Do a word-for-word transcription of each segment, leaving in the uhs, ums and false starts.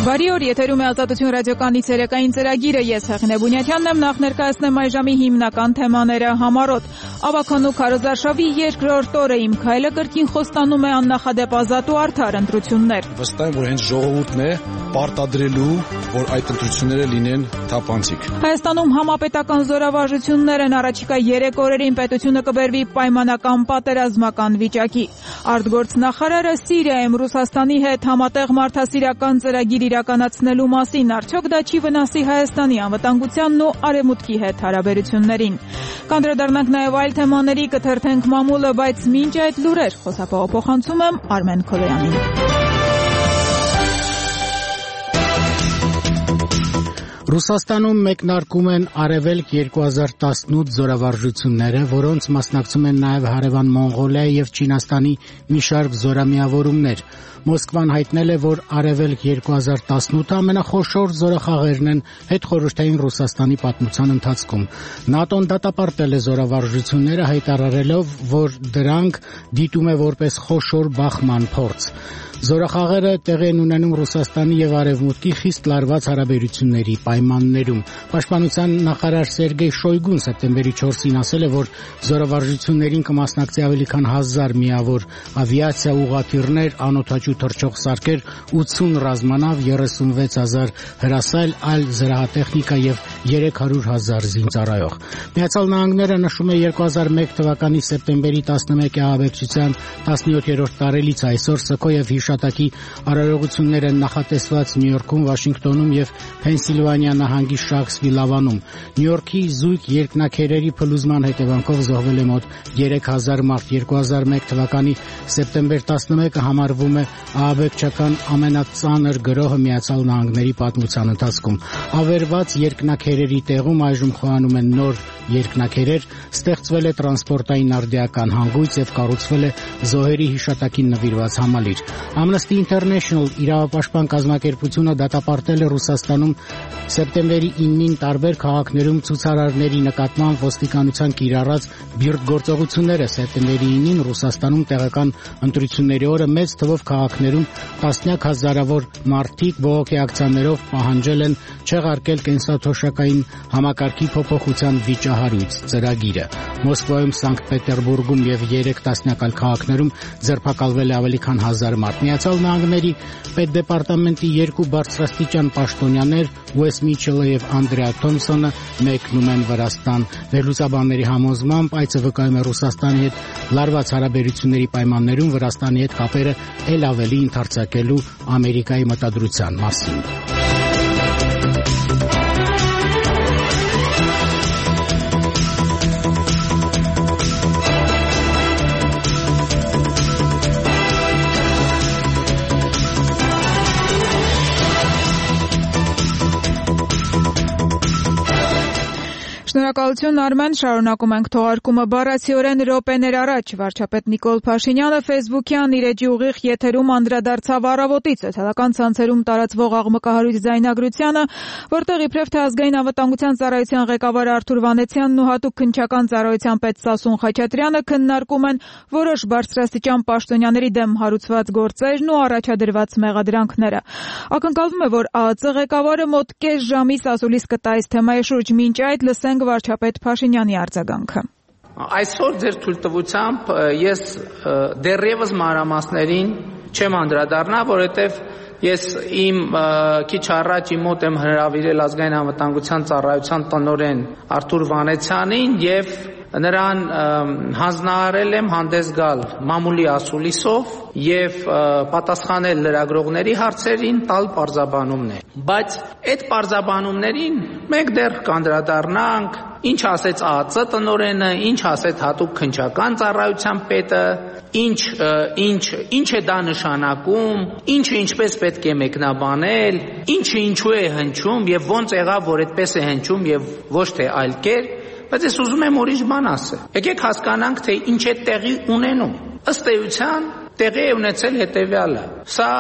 Բարի օր, եթերում է Ազատություն ռադիոկայանի ցերեկային ծրագիրը, ես Հեղինե Բունյաթյանն եմ, նախ ներկայացնեմ այժմի հիմնական թեմաները համառոտ։ Ավագանու քարոզարշավի երկրորդ օրը Իմ քայլը կրկին խոստանում է աննախադեպ ազատ ու արդար ընտրություններ։ Վստահ եմ, որ հենց ժողովուրդն է պարտադրելու, որ այդ ընտրությունները լինեն թափանցիկ։ Հայաստանում համապետական զորավարժություններ են, առաջիկա երեք օրերին պետությունը կբերվի պայմանական պատերազմական վիճակի։ Արտգործնախարարը Սիրիայում Ռուսաստանի հետ համատեղ մարդասիրական ծրագիր իրականացնելու մասին, արդյոք դա չի վնասի Հայաստանի անվտանգությանն ու Արևմուտքի հետ հարաբերություններին։ Կանդրադառնանք նաև այլ թեմաների, կթերթենք մամուլը, բայց մինչ այդ լուրեր, խոսափողը փոխանցում եմ Արմեն Քոլոյանին։ Ռուսաստանում մեկնարկում են Արևելք երկու հազար տասնութ զորավարժությունները, որոնց մասնակցում են նաև հարևան Մոնղոլիայի և Չինաստանի մի շարք զորամիավորումներ։ Մոսկվան հայտնել է, որ Արևելք երկու հազար տասնութը ամենախոշոր զորախաղերն են հետխորհրդային Ռուսաստանի պատմության ընթացքում։ ՆԱՏՕ-ն դատապարտել է զորավարժությունները, հայտարարելով, որ դրանք դիտում է որպես խոշոր բախման փորձ։ Զորախաղերը տեղի են ունենում Ռուսաստանի և Արևմուտքի խիստ լարված հարաբերությունների պայմաններում։ Պաշտպանության նախարար Սերգեյ Շոյգուն սեպտեմբերի չորսին ասել է, որ զորավարժություններին կմասնակցի ավելի քան հազար միավոր ավիացիա, ուղղաթիռներ, անօդաչու թռչող սարքեր, ութսուն ռազմանավ, երեսունվեց հազար հրասայլ, այլ զրահատեխնիկա և երեք հարյուր հազար զինծառայող։ Միացյալ Նահանգները նշում է երկու հազար մեկ թվականի սեպտեմբերի տասնմեկի ահաբեկչության տասնյոթերորդ տարելիցը, այսօր Սքո և հիշատակի արարողություններ են նախատեսված Նյու Յորքում, Վաշինգտոնում և Փենսիլվանիա նահանգի Շաքսվիլ-Ավանում։ Նյու Յորքի զույգ երկնաքերերի փլուզման հետևանքով զոհվել է մոտ երեք հազար մարդ։ երկու հազար մեկ թվականի սեպտեմբեր տասնմեկը համարվում է ահաբեկչական ամենածանր գրոհը Միացյալ Նահանգների պատմության ընթացքում։ Ավերված երկնաքերերի տեղում այժմ խոհանում են նոր երկնաքերեր, ստեղծվել է տրանսպորտային արդիական հանգույց և կառուցվել է զոհերի հիշատակին նվիրված համալիր։ Amnesty International իրավապաշտպան կազմակերպությունը դատապարտել է Ռուսաստանում սեպտեմբերի իննին տարբեր քաղաքներում ցուցարարների նկատմամբ ոստիկանության կիրառած բիրտ գործողությունները։ Սեպտեմբերի իննին Ռուսաստանում տեղական ընտրությունների օրը մեծ թվով քաղաքներում տասնյակ հազարավոր մարդիկ բողոքի ակցիաներով պահանջել են չեղարկել կենսաթոշակային համակարգի փոփոխության վիճահարույց ծրագիրը։ Մոսկվայում, Սանկտ Պետերբուրգում և երեք տասնյակ այլ քաղաքներում ձերբակալվել է ավելի քան հազար մարդ։ Միացյալ Նահանգների պետդեպարտամենտի երկու բարձրաստիճան պաշտոնյաներ Ուես Միչելը և Անդրեա Թոմսոնը մեկնում են Վրաստան։ Վերլուծաբանների համոզմամբ այցը վկայում է Ռուսաստանի հետ լարված հարաբերությունների պայմաններում Վրաստանի հետ կապերը էլ ավելի ընդարձակելու Ամերիկայի մտադրության մասին։ Շնորհակալություն Արմեն, շարունակում ենք թողարկումը բառացիորեն րոպեներ առաջ։ Վարչապետ Նիկոլ Փաշինյանը Facebook-յան իր էջի ուղիղ եթերում անդրադարձավ առավոտից սոցիալական ցանցերում տարածվող աղմկահարույց ձայնագրությանը, որտեղ իբրև թե ազգային անվտանգության ծառայության ղեկավար Արթուր Վանեցյանն ու հատուկ քննչական ծառայության պետ Սասուն Խաչատրյանը քննարկում են որոշ բարձրաստիճան պաշտոնյաների դեմ հարուցված գործերն ու առաջադրված մեղադրանքները։ Ակնկալվում է, որ ԱԱԾ ղեկավարը մոտ կես ժամի ասուլիս կտա այս թեմայի շուրջ։ Մինչ այդ լսենք վարչապետ Փաշինյանի արձագանքը։ Այսօր ձեր թույլտվությամբ ես դեռևս մանրամասներին չեմ անդրադառնա, որովհետև ես իմ քիչ առաջ իմ մոտ եմ հրավիրել ազգային անվտանգության ծառայության տնօրեն Արթուր Վանեցյանին եւ նրան հանձնարարել եմ հանդես գալ մամուլի ասուլիսով եւ պատասխանել լրագրողների հարցերին, տալ պարզաբանումներ։ Բայց այդ պարզաբանումներին մենք դեռ կանդրադառնանք, ինչ ասեց ԱԱԾ տնօրենը, ինչ ասեց հատուկ քննչական ծառայության պետը, ինչ ինչ ինչ է դա նշանակում, ինչը ինչպես պետք է մեկնաբանել, ինչը ինչու է հնչում եւ ոնց եղավ, որ այդպես է հնչում եւ ոչ թե այլ կերպ։ Բայց ես ուզում եմ ուրիշ բան ասել։ Եկեք հասկանանք, թե ինչ է տեղի ունենում։ Ըստ էության տեղի է ունեցել հետևյալը. սա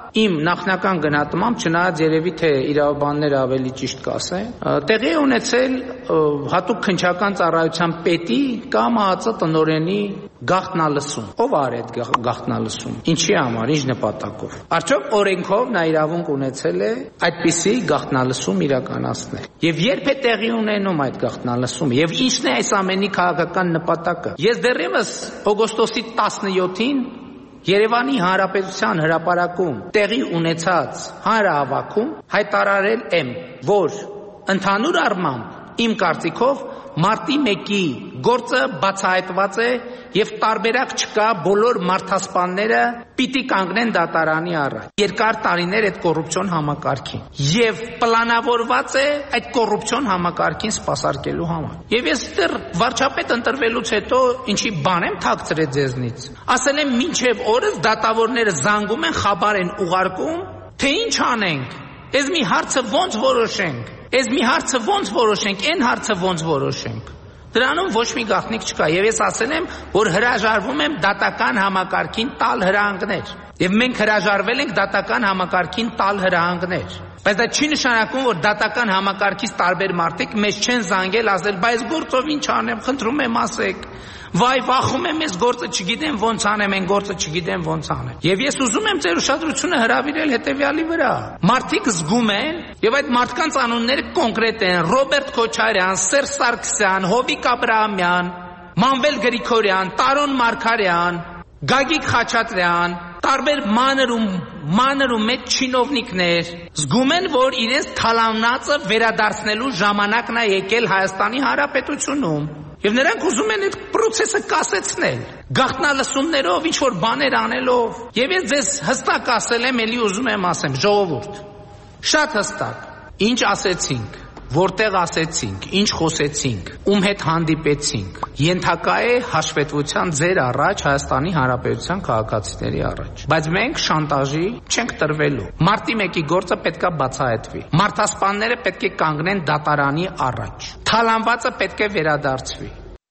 իմ նախնական գնահատմամբ, չնայած երևի թե իրավաբանները ավելի ճիշտ կասեն, տեղի է ունեցել հատուկ քննչական ծառայության պետի կամ ԱԱԾ տնօրենի գաղտնալսում։ Ով արի այդ գաղտնալսում։ Ինչի համար, ինչ նպատակով։ Արդյոք օրենքով նա իրավունք ունեցել է այդպիսի գաղտնալսում իրականացնել։ Եվ երբ է տեղի ունենում այդ գաղտնալսումը, եւ ինչն է այս ամենի քաղաքական նպատակը։ Ես դեռևս օգոստոսի տասնյոթին Երևանի Հանրապետության հրապարակում տեղի ունեցած հանրահավաքում հայտարարել եմ, որ ընդհանուր առմամբ իմ կարծիքով մարտի մեկի գործը բացահայտված է եւ տարբերակ չկա, բոլոր մարդասպանները պիտի կանգնեն դատարանի առաջ։ Երկար տարիներ այդ կոռուպցիոն համակարգին եւ պլանավորված է այդ կոռուպցիոն համակարգին սպասարկելու համար։ Եվ ես դեռ վարչապետ ընտրվելուց հետո ինչի բան եմ թաքցրել ձեզնից։ Ասել եմ մինչեւ օրս դատավորները զանգում են, խաբար են ուղարկում, թե ինչ անենք։ Այս մի հարցը ոնց որոշենք։ Այս մի հարցը ոնց որոշենք, այն հարցը ոնց որոշենք։ Դրանում ոչ մի գաղտնիք չկա եւ ես ասել եմ, որ հրաժարվում եմ դատական համակարգին տալ հրահանգներ։ Եվ մենք հրաժարվել ենք դատական համակարգին տալ հրահանգներ։ Բայց դա չի նշանակում, որ դատական համակարգից տարբեր մարդիկ մեզ չեն զանգել, ասել, բայց գործով ինչ անեմ, խնդրում եմ ասեք։ Վայ, վախում եմ, ես գործը չգիտեմ ոնց անեմ, այն գործը չգիտեմ ոնց անեմ։ Եվ ես ուզում եմ ձեր ուշադրությունը հրավիրել հետևյալի վրա։ Մարդիկ զգում են, եւ այդ մարդկանց անունները կոնկրետ են՝ Ռոբերտ Քոչարյան, Սերժ Սարգսյան, Հովիկ Աբրահամյան, Մանվել Գրիգորյան, Տարոն Մարգարյան, Գագիկ Խաչատրյան, տարբեր մանր ու մանր ու մեծ չինովնիկներ զգում են, որ իրենց թալանածը վերադարձնելու ժամանակն է եկել Հայաստանի Հանրապետությունում։ Եվ նրանք ուզում են այդ process-ը կասեցնել, գաղտնալսումներով, ինչ որ բաներ անելով։ Եվ ես ձեզ հստակ ասել եմ, ելի ուզում եմ ասեմ, ժողովուրդ, շատ հստակ, ինչ ասեցինք, որտեղ ասեցինք, ինչ խոսեցինք, ում հետ հանդիպեցինք, ենթակա է հաշվետվության ձեր առաջ Հայաստանի Հանրապետության քաղաքացիների առաջ։ Բայց մենք շանտաժի չենք տրվելու։ Մարտի մեկի գործը պետքա բացահայտվի։ Մարդասպանները պետք է կանգնեն դատարանի առաջ։ Թալանվածը պետք է վերադարձվի։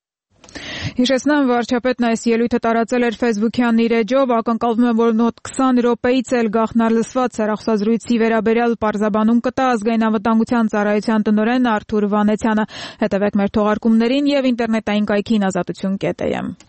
Հիշեցնեմ, վարչապետն այս ելույթը տարածել էր Facebook-յան իր էջով, ակնկալվում է, որ մոտ քսան րոպեից էլ գաղտնալսված հեռախոսազրույցի վերաբերյալ պարզաբանում կտա ազգային անվտանգության ծառայության տնօրեն Արթուր Վանեցյանը։ Հետևեք մեր թողարկումներին եւ ինտերնետային կայքին ազատություն կետ է եմ։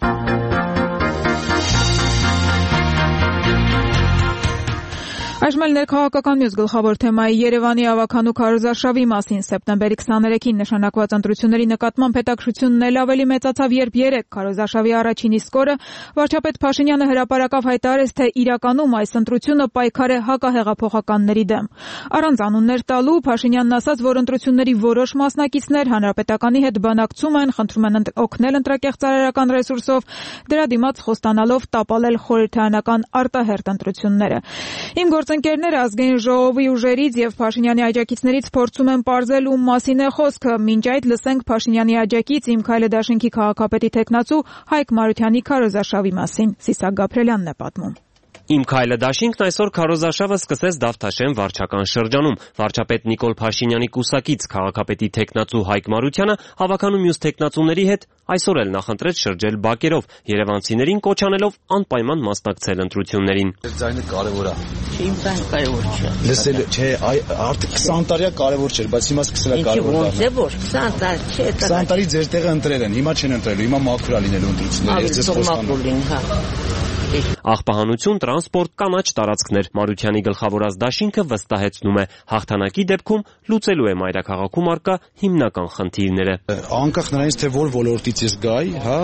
Այժմ էլ ներքաղաքական մյուս գլխավոր թեմայի Երևանի ավագանու քարոզարշավի մասին սեպտեմբերի քսաներեքին նշանակված ընտրությունների նկատմամբ հետաքրքրությունն էլ ավելի մեծացավ, երբ երեկ քարոզարշավի առաջին իսկ օրը վարչապետ Փաշինյանը հրապարակավ հայտարարեց, թե իրականում այս ընտրությունը պայքար է հակահեղափոխականների դեմ։ Առանց անուններ տալու Փաշինյանն ասաց, որ ընտրությունների որոշ մասնակիցներ հանրապետականի հետ բանակցում են, խնդրում են օգնել ընտրակեղ ծառայական ռեսուրսով, դրա դիմաց խոստանալով տապալել խորհրդարանական արտահերթ ընտրությունները։ Իմ գործընկերները ազգային ժողովի ուժերից եւ Փաշինյանի աջակիցներից փորձում են պարզել ում մասին է խոսքը։ Մինչ այդ լսենք Փաշինյանի աջակից Իմ քայլը դաշինքի քաղաքապետի թեկնածու Հայկ Մարությանի քարոզարշավի մասին։ Սիսակ Գաբրելյանն է պատմում։ Իմ քայլը դաշինքն այսօր քարոզարշավը սկսեց Դավթաշեն վարչական շրջանում։ Վարչապետ Նիկոլ Փաշինյանի կուսակից քաղաքապետի թեկնածու Հայկ Մարությանը հավաքանու մյուս թեկնածուների հետ այսօր էլ նախընտրեց շրջել բակերով, երևանցիներին կոչ անելով անպայման մասնակցել ընտրություններին։ Ձայնը կարևոր է։ Իմ ձայնը կարևոր չէ։ Լսել չէ, արդեն քսան տարիա կարևոր չէր, բայց հիմա սկսել է կարևոր դառնալ։ Ոնց է որ քսան տարի չէ։ քսան տարի ձեր տեղը ընտրել են, հիմա չեն ընտրելու, հիմա մաքուր է լինելու ընտրությունները։ Ես ձեզ խոստանում։ Աղբահանություն, տրանսպորտ, կանաչ տարածքներ։ Մարությանի գլխավորած դաշինքը վստահեցնում է, հաղթանակի դեպքում լուծելու է մայրաքաղաքում առկա հիմնական խնդիրները։ Անկախ նրանից, թե որ ոլորտից ես գայի, հա,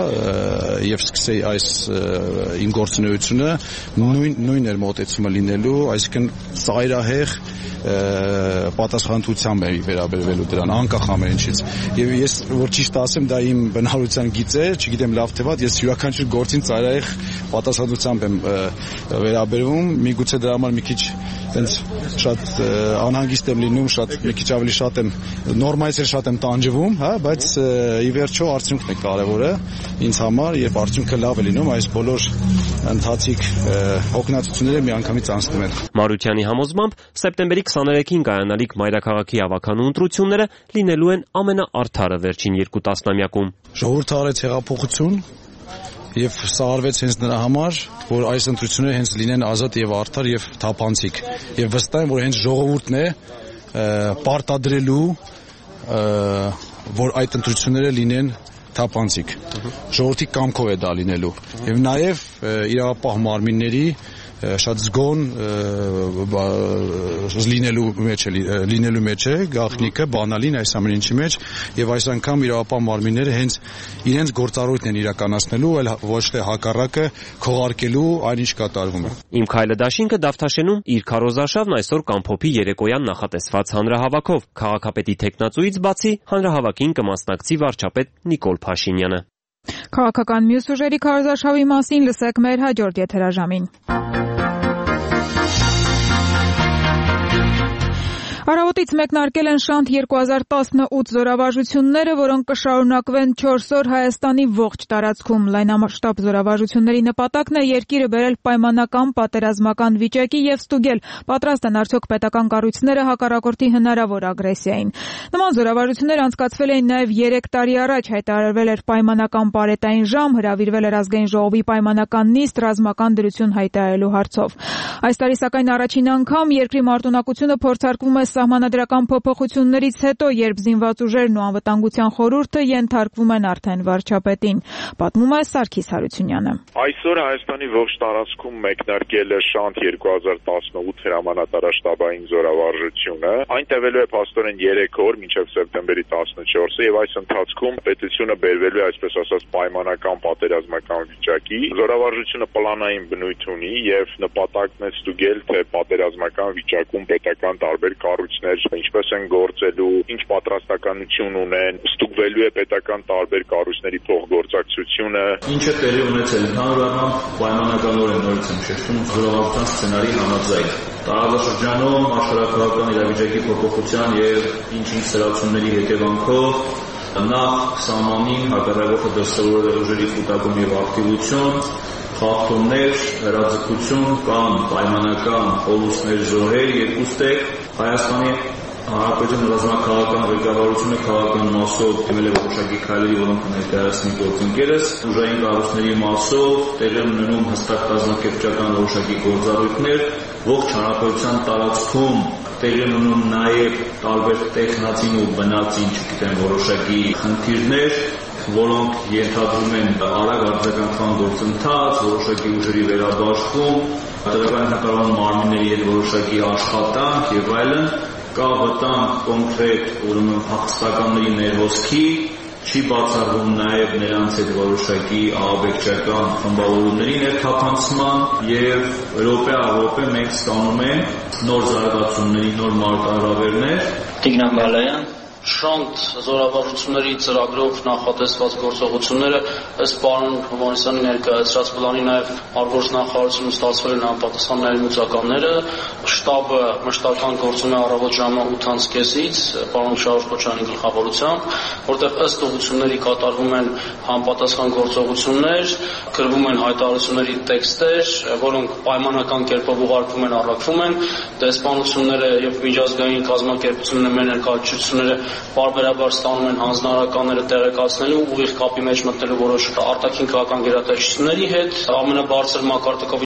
եւ սկսեի այս իմ գործունեությունը, նույն նույն էր մոտեցումը լինելու, այսինքն ծայրահեղ պատասխանատվությամբ է վերաբերվելու դրան, անկախ ամեն ինչից։ Եվ ես որ ճիշտ ասեմ, դա իմ բնավորության գիծ է, չգիտեմ լավ թե վատ, ես յուրաքանչյուր գործին ծայրահեղ պատասխանատվությամբ եմ վերաբերվում, միգուցե դրա համար մի քիչ այնց շատ անհանգիստ եմ լինում, շատ մի քիչ ավելի շատ եմ նորմայից էլ շատ եմ տանջվում, հա, բայց ի վերջո արդյունքն է կարևորը ինձ համար, երբ արդյունքը լավ է լինում, այս բոլոր ընթացիկ հոգնածությունները միանգամից անցնում են։ Մարությանի համոզմամբ սեպտեմբերի քսաներեքին կայանալիք մայրաքաղաքի ավագանու ընտրությունները լինելու են ամենաարդարը վերջին երկու տասնամյակում։ Ժողովուրդը արեց հեղափոխություն եւ սա արվեց հենց նրա համար, որ այս ընտրությունները հենց լինեն ազատ եւ արդար եւ թափանցիկ։ Եվ վստահ եմ, որ հենց ժողովուրդն է պարտադրելու, որ այդ ընտրությունները լինեն թափանցիկ։ Ժողովրդի կամքով է դա լինելու։ Եվ նաեւ իրավապահ մարմինների շատ զգոն լինելու մեջ է, լինելու մեջ է գաղտնիքը, բանալին այս ամեն ինչի մեջ եւ այս անգամ իրավապահ մարմինները հենց իրենց գործառույթն են իրականացնելու, այլ ոչ թե հակառակը քողարկելու այն ինչ կատարվում է։ Իմ քայլը դաշինքը Դավթաշենում իր քարոզարշավն այսօր կամփոփի երեկոյան նախատեսված հանրահավաքով։ Քաղաքապետի թեկնածուից բացի հանրահավաքին կմասնակցի վարչապետ Նիկոլ Փաշինյանը։ Քաղաքական մյուս ուժերի քարոզարշավի մասին լսեք մեր հաջորդ եթերաժամին։ Առավոտից մեկնարկել են շանթ երկու հազար տասնութ զորավարժությունները, որոնք կշարունակվեն չորս օր Հայաստանի ողջ տարածքում։ Լայնամասշտաբ զորավարժությունների նպատակն է երկիրը բերել պայմանական պատերազմական վիճակի եւ ստուգել պատրաստ են արդյոք պետական կառույցները հակառակորդի հնարավոր ագրեսիային։ Նման զորավարժություններ անցկացվել էին նաեւ երեք տարի առաջ, հայտարարվել էր պայմանական պարետային ժամ, հրավիրվել էր ազգային ժողովի պայմանական նիստ ռազմական դրություն հայտարարելու հարցով։ Այս տարի սակայն առաջին անգամ երկրի մարտունակությունը փորձարկվում է սահմանադրական փոփոխություններից հետո, երբ զինված ուժերն ու անվտանգության խորհուրդը ենթարկվում են արդեն վարչապետին, պատմում է Սարգիս Հարությունյանը։ Այսօր Հայաստանի ողջ տարածքում մեկնարկել է շանթ երկու հազար տասնութ հրամանատարաշտաբային զորավարժությունը։ Այն տևելու է փաստորեն երեք օր, մինչև սեպտեմբերի տասնչորսը, եւ այս ընթացքում պետությունը բերվելու է, այսպես ասած, պայմանական պատերազմական վիճակի։ Զորավարժությունը պլանային բնույթ ունի եւ նպատակն է ստուգել, թե պատերազմական վիճակում պետական տարբեր կառույցներ ինչպես են գործելու, ինչ պատրաստականություն ունեն, ստուգվելու է պետական տարբեր կառույցների փոխգործակցությունը։ Ինչը տեղի ունեցել ընդհանուր առմամբ պայմանականորեն նորից եմ շեշտում զորավարժության սցենարի համաձայն։ Տարածաշրջանում աշխարհակաղակական իրավիճակի փոփոխության եւ ինչ-ինչ սրացումների հետևանքով նախ սահմանին հակառակորդը դրսևորել է ուժերի կուտակում եւ ակտիվություն, խախտումներ, հրաձգություն կամ պայմանական խորհուրդներ զոհեր, երկուստեք Հայաստանի Հանրապետության ռազմաքաղաքական ղեկավարությունը քաղաքական մասով դիմել է որոշակի քայլերի, որոնք ներկայացնի գործընկերս, ուժային կառույցների մասով տեղի են ունենում հստակ կազմակերպչական որոշակի գործառույթներ, ողջ հանրապետության տարածքում տեղի են ունենում նաև տարբեր տեխնացին ու բնածին, չգիտեմ, որոշակի խնդիրներ, որոնք ենթադրում են արագ արձագանքման գործընթաց, որոշակի ուժերի վերաբաշխում, տեղական կառավարման մարմինների հետ որոշակի աշխատանք եւ այլն, կա վտանգ կոնկրետ ուրեմն փախստականների ներհոսքի, չի բացառվում նաև նրանց հետ որոշակի ահաբեկչական խմբավորումների ներթափանցման եւ րոպե առ րոպե մենք ստանում ենք նոր զարգացումների, նոր մարտահրավերներ։ Տիգրան Բալայան շանթ զորավարժությունների ծրագրով նախատեսված գործողությունները ըստ պարոն Հովհաննիսյանի ներկայացրած պլանի նաև արտգործնախարարությունում ստացվել են անպատասխան ներմուծականները, շտաբը մշտական գործում է առավոտ ժամը ութից կեսից պարոն Շահուր Քոչարյանի գլխավորությամբ, որտեղ ըստ ուղղությունների կատարվում են համապատասխան գործողություններ, գրվում են հայտարարությունների տեքստեր, որոնք պայմանական կերպով ուղարկվում են, առաքվում են, դեսպանությունները եւ միջազգային կազմակերպությունները մեր ներկայացուցիչները բարբերաբար ստանում են հանձնարարականները տեղեկացնելու, ուղիղ կապի մեջ մտնելու որոշ արտաքին քաղաքական գերատեսչությունների հետ, ամենաբարձր մակարդակով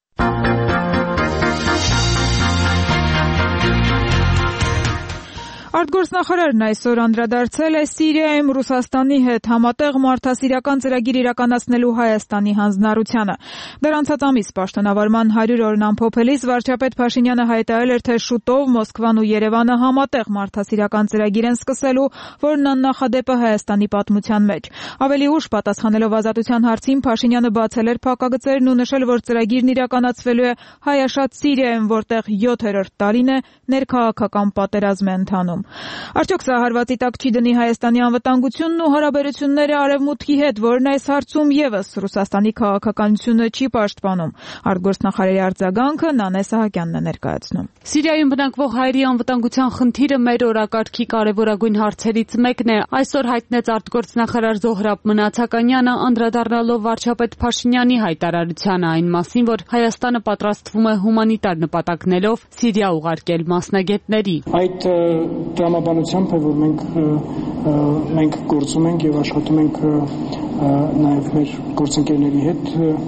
Արտգործնախարարն այսօր անդրադարձել է Սիրիայում Ռուսաստանի հետ համատեղ մարդասիրական ծրագիր իրականացնելու Հայաստանի հանձնառությանը։ Դեռ անցած ամիս պաշտոնավարման հարյուր օրն ամփոփելիս վարչապետ Փաշինյանը հայտարարել էր, թե շուտով Մոսկվան ու Երևանը համատեղ մարդասիրական ծրագիր են սկսելու, որն աննախադեպ է Հայաստանի պատմության մեջ։ Ավելի ուշ պատասխանելով Ազատության հարցին Փաշինյանը բացել էր փակագծերն ու նշել, որ ծրագիրն իրականացվելու է հայաշատ Սիրիայում, որտեղ յոթերորդ տարին է ներքաղաքական պատերազմ է ընթանում։ Արդյոք սա հարվածի տակ չի դնի Հայաստանի անվտանգությունն ու հարաբերությունները Արևմուտքի հետ, որն այս հարցում եւս Ռուսաստանի քաղաքականությունը չի պաշտպանում։ Արտգործնախարարի արձագանքը Նանե Սահակյանն է ներկայացնում։ Սիրիայում բնակվող հայերի անվտանգության խնդիրը մեր օրակարգի կարևորագույն հարցերից մեկն է։ Այսօր հայտնեց արտգործնախարար Զոհրաբ Մնացականյանը, անդրադառնալով վարչապետ Փաշինյանի հայտարարությանը այն մասին, որ Հայաստանը պատրաստվում է հումանիտար նպատակներով Սիրիա ուղարկել մասնագետների։ Այդ տրամաբանությամբ է, որ մենք մենք գործում ենք եւ աշխատում ենք նաեւ մեր գործընկերների հետ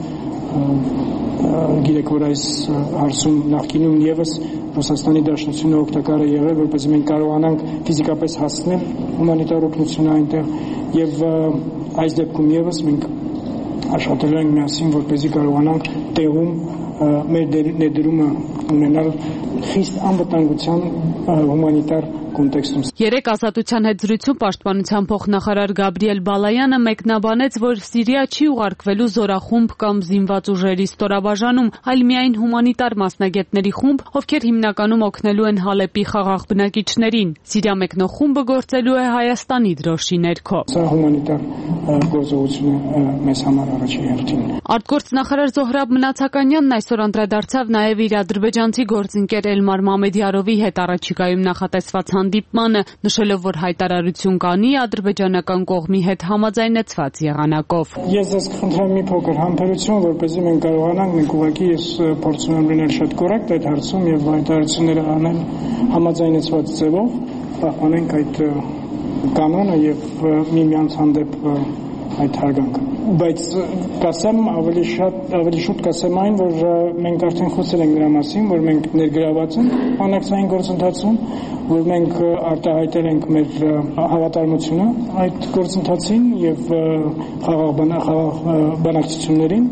գիտեք, որ այս հարցում նախկինում եւս Ռուսաստանի Դաշնությունը օգտակար է եղել, որպեսզի մենք կարողանանք ֆիզիկապես հասնել հումանիտար օգնությունը այնտեղ եւ այս դեպքում եւս մենք աշխատել ենք միասին, որպեսզի կարողանանք տեղում մեր ներդրումը ունենալ խիստ անվտանգության հումանիտար կոնտեքստում։ Երեք Ազատության հետ զրույցում պաշտպանության փոխնախարար Գաբրիել Բալայանը մեկնաբանեց, որ Սիրիա չի ուղարկվելու զորախումբ կամ զինված ուժերի ստորաբաժանում, այլ միայն հումանիտար մասնագետների խումբ, ովքեր հիմնականում օգնելու են Հալեպի խաղաղ բնակիչներին։ Սիրիա մեկնող խումբը գործելու է Հայաստանի դրոշի ներքո։ Սա հումանիտար գործողություն է մեզ համար առաջի հերթին։ Արտգործնախարար Զոհրաբ Մնացականյանն այսօր անդրադարձավ նաև իր ադրբեջանցի գործընկեր Էլմար Մամեդյարովի հետ առաջիկայում նախատեսված հանդիպմանը, նշելով, որ հայտարարություն կանի ադրբեջանական կողմի հետ համաձայնեցված եղանակով։ Ես ձեզ կխնդրեմ մի փոքր համբերություն, որպեսզի մենք կարողանանք, մենք ուղղակի ես փորձում եմ լինել շատ կոռեկտ այդ հարցում եւ հայտարարությունները անել համաձայնեցված ձևով, պահպանենք այդ կանոնը եւ միմյանց հանդեպ այդ հարգանքը։ Բայց կասեմ ավելի շատ ավելի շուտ կասեմ այն, որ մենք արդեն խոսել ենք նրա մասին, որ մենք ներգրաված ենք բանակցային գործընթացում, որ մենք արտահայտել ենք մեր հավատարմությունը այդ գործընթացին եւ խաղաղ բանակցություններին։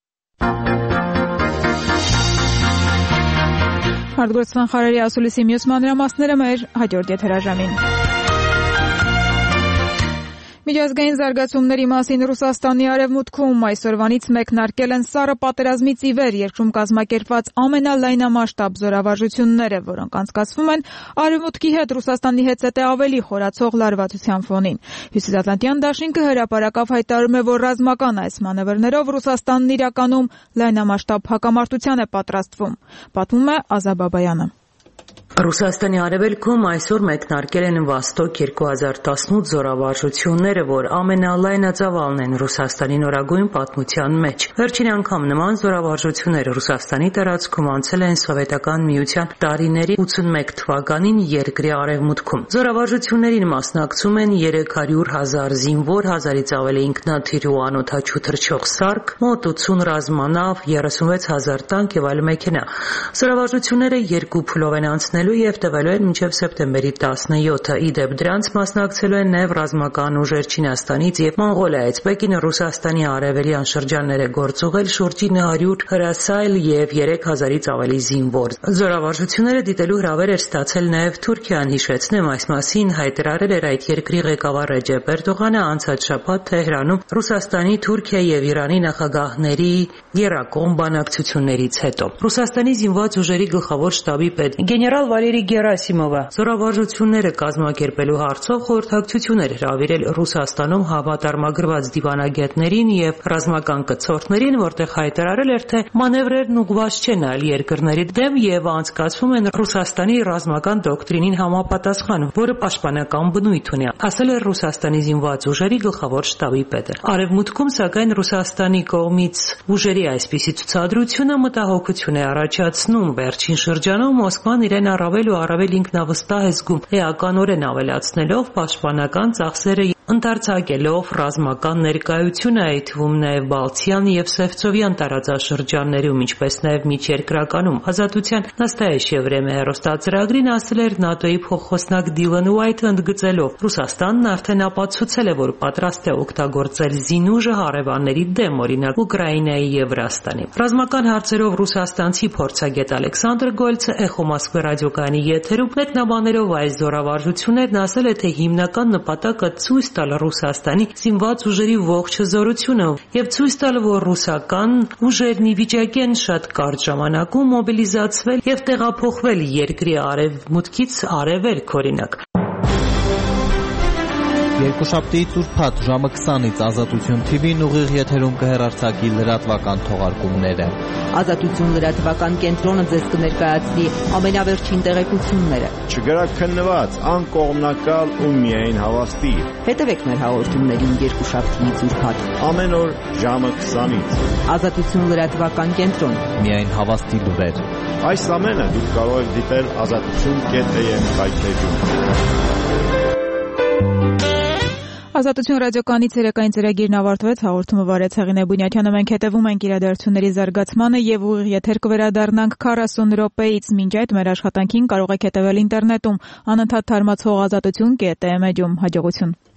Արտգործնախարարի ասուլիսի մյուս մանրամասները մեր հաջորդ եթերաժամին։ Միջազգային զարգացումների մասին Ռուսաստանի արևմուտքում այսօրվանից մեկնարկել են սառը պատերազմից ի վեր երկրում կազմակերպված ամենալայնամասշտաբ զորավարժությունները, որոնք անցկացվում են արևմուտքի հետ Ռուսաստանի հետզհետե ավելի խորացող լարվածության ֆոնին։ Հյուսիսատլանտյան դաշինքը հրապարակավ հայտարարում է, որ ռազմական այս մանևրներով Ռուսաստանն իրականում լայնամասշտաբ հակամարտության է պատրաստվում։ Պատմում է Ազա Բաբայանը։ Ռուսաստանի արևելքում այսօր մեկնարկել են Վոստոկ երկու հազար տասնութ զորավարժությունները, որ ամենալայնածավալն են Ռուսաստանի նորագույն պատմության մեջ։ Վերջին անգամ նման զորավարժությունները Ռուսաստանի տարածքում անցել են Սովետական միության տարիների ութսունմեկ թվականին երկրի արևմուտքում։ Զորավարժություններին մասնակցում են երեք հարյուր հազար զինվոր, հազարից ավելի ինքնաթիռ ու անօդաչու թռչող սարք, մոտ ութսուն ռազմանավ, երեսունվեց հազար տանկ եւ այլ մեքենա։ Զորավարժությունները երկու փուլով են անցնել եւ տևելու են մինչեւ սեպտեմբերի տասնյոթը։ Իդեպ դրանց մասնակցելու են նաեւ ռազմական ուժեր Չինաստանից եւ Մոնղոլիայից։ Պեկինը Ռուսաստանի արևելյան շրջաններ է գործուղել շուրջ ինը հարյուր հրասայլ եւ երեք հազարից ավելի զինվոր։ Զորավարժությունները դիտելու հրավեր էր ստացել նաեւ Թուրքիան, հիշեցնեմ, այս մասին հայտարարել էր այդ երկրի ղեկավար Ռեջեփ Էրդողանը անցած շաբաթ Թեհրանում Ռուսաստանի, Թուրքիայի եւ Իրանի նախագահների եռակողմ բանակցություններից հետո։ Ռուսաստանի զինված ուժերի գլխավոր շտաբի պետ գեներալ Վալերի Գերասիմովը զորավարժությունները կազմակերպելու հարցով խորհրդակցություն էր հրավիրել Ռուսաստանում հավատարմագրված դիվանագետներին եւ ռազմական կցորդներին, որտեղ հայտարարել էր, թե մանևրերն ուղղված չեն այլ երկրների դեմ եւ անցկացվում են Ռուսաստանի ռազմական դոկտրինին համապատասխան, որը պաշտպանական բնույթ ունի, ասել էր Ռուսաստանի զինված ուժերի գլխավոր շտաբի պետը։ Արևմուտքում, սակայն, Ռուսաստանի կողմից ուժերի այսպիսի ցուցադրությունը մտահոգություն է առաջացնում։ Վերջին շրջանում Մոսկվան իրեն առավել ու առավել ինքնավստահ է զգում, էականորեն ավելացնելով պաշտպանական ծախսերը ընդարձակելով ռազմական ներկայությունը, այդ թվում նաև Բալթյան եւ Սևծովյան տարածաշրջաններում, ինչպես նաև միջերկրականում։ Ազատության Նաստայեշ Եվրեմիա հեռուստածրագրին ասել էր ՆԱՏՕ-ի փոխխոսնակ Դիլան Ուայթը, ընդգծելով. Ռուսաստանն արդեն ապացուցել է, որ պատրաստ է օգտագործել զինուժը հարևանների դեմ, օրինակ Ուկրաինայի եւ Վրաստանի։ Ռազմական հարցերով ռուսաստանցի փորձագետ Ալեքսանդր Գոլցը Էխո Մոսկվա ռադիոկայանի եթերում մեկնաբանելով այս զորավարժություններն ասել է, թե հիմնական նպատակը ցույց տալ Ռուսաստանի զինված ուժերի ողջ հզորությունը եւ ցույց տալ, որ ռուսական ուժերն ի վիճակի են շատ կարճ ժամանակում մոբիլիզացվել եւ տեղափոխվել երկրի արևմուտքից արևելք, օրինակ։ Երկուշաբթիից ուրբաթ ժամը քսանից Ազատություն Թի Վին ուղիղ եթերում կհեռարձակի լրատվական թողարկումները։ Ազատություն լրատվական կենտրոնը ձեզ կներկայացնի ամենավերջին տեղեկությունները։ Չգրաքննված, անկողմնակալ ու միայն հավաստի։ Հետևեք մեր հաղորդումներին երկուշաբթիից ուրբաթ ամեն օր ժամը քսանից։ Ազատություն լրատվական կենտրոն։ Միայն հավաստի լուրեր։ Այս ամենը դուք կարող եք դիտել ազատություն կետ էյ էմ կայքէջում։ Ազատություն ռադիոկայանի ցերեկային ծրագիրն ավարտվեց, հաղորդումը վարեց Հեղինե Բունյաթյանը, մենք հետևում ենք իրադարձությունների զարգացմանը եւ ուղիղ եթեր կվերադառնանք քառասուն րոպեից, մինչ այդ մեր աշխատանքին կարող եք հետևել ինտերնետում, անընդհատ թարմացող ազատություն կետ էյ էմ էջում, հաջողություն։